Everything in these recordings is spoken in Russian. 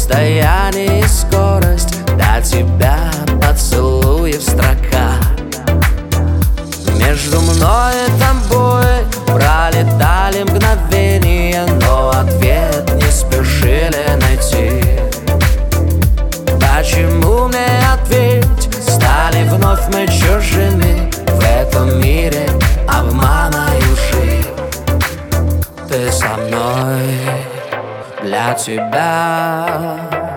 расстояние и скорость, до тебя поцелуев строка. Между мной и тобой пролетали мгновения, но ответ не спешили найти. Почему мне ответь? Стали вновь мы чужими в этом мире обмана и лжи. Ты со мной, для тебя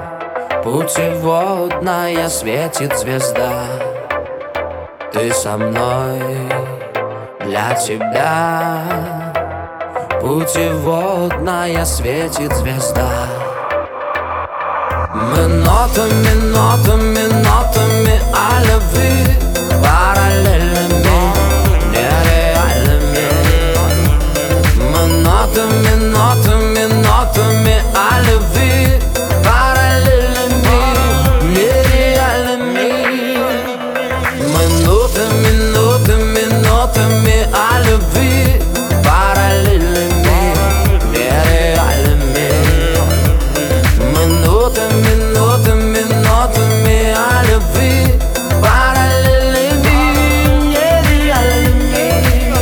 путеводная светит звезда. Ты со мной, для тебя путеводная светит звезда. Мы нотами, нотами, нотами о любви, параллельными, нереальными. Мы нотами, нотами, нотами о любви, параллельными, нереальными. Мы нотами, нотами, нотами о любви, параллельными, нереальными. Мы нотами, нотами, нотами о любви, параллельными, нереальными.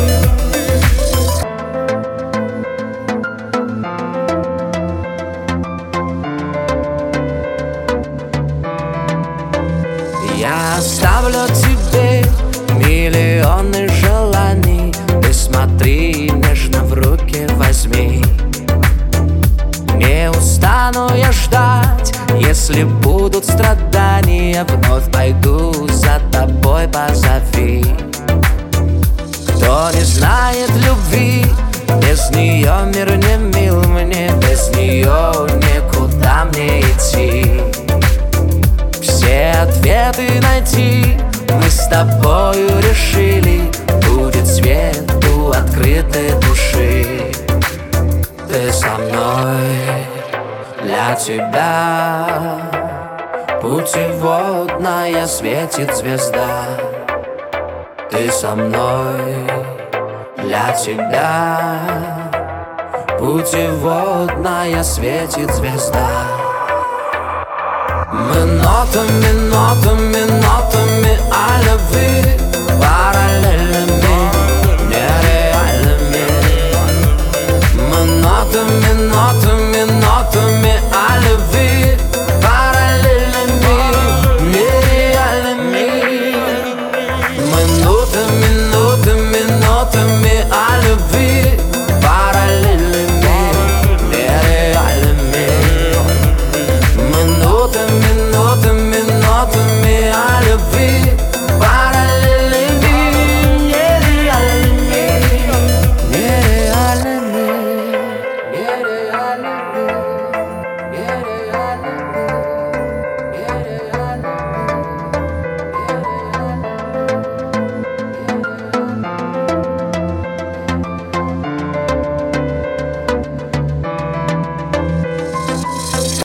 Я оставлю тебе миллионы желаний. Ты смотри, нежно в руки возьми. Не устану я ждать, если будут страдания, вновь пойду за тобой, позови. Кто не знает любви, без нее мир не мил мне, без нее никуда мне идти. Все ответы найти мы с тобою решили, будет свету открытой души. Ты со мной, для тебя путеводная светит звезда. Ты со мной, для тебя путеводная светит звезда. Мы нотами, нотами, нотами о любви, параллельно